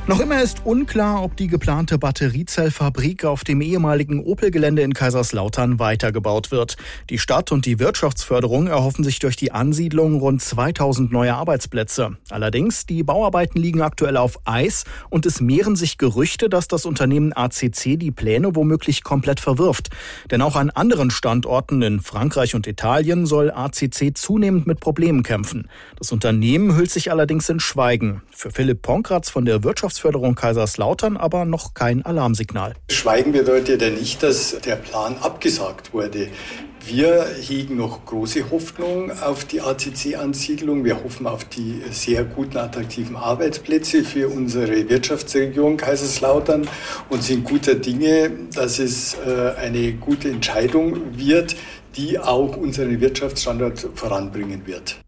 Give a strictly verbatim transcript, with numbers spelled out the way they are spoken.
Noch immer ist unklar, ob die geplante Batteriezellfabrik auf dem ehemaligen Opel-Gelände in Kaiserslautern weitergebaut wird. Die Stadt und die Wirtschaftsförderung erhoffen sich durch die Ansiedlung rund zweitausend neue Arbeitsplätze. Allerdings, die Bauarbeiten liegen aktuell auf Eis und es mehren sich Gerüchte, dass das Unternehmen A C C die Pläne womöglich komplett verwirft. Denn auch an anderen Standorten in Frankreich und Italien soll A C C zunehmend mit Problemen kämpfen. Das Unternehmen hüllt sich allerdings in Schweigen. Für Philipp Ponkratz von der Wirtschaftsförderung Kaiserslautern aber noch kein Alarmsignal. Schweigen bedeutet ja nicht, dass der Plan abgesagt wurde. Wir hegen noch große Hoffnung auf die A C C-Ansiedlung. Wir hoffen auf die sehr guten, attraktiven Arbeitsplätze für unsere Wirtschaftsregion Kaiserslautern und sind guter Dinge, dass es eine gute Entscheidung wird, die auch unseren Wirtschaftsstandort voranbringen wird.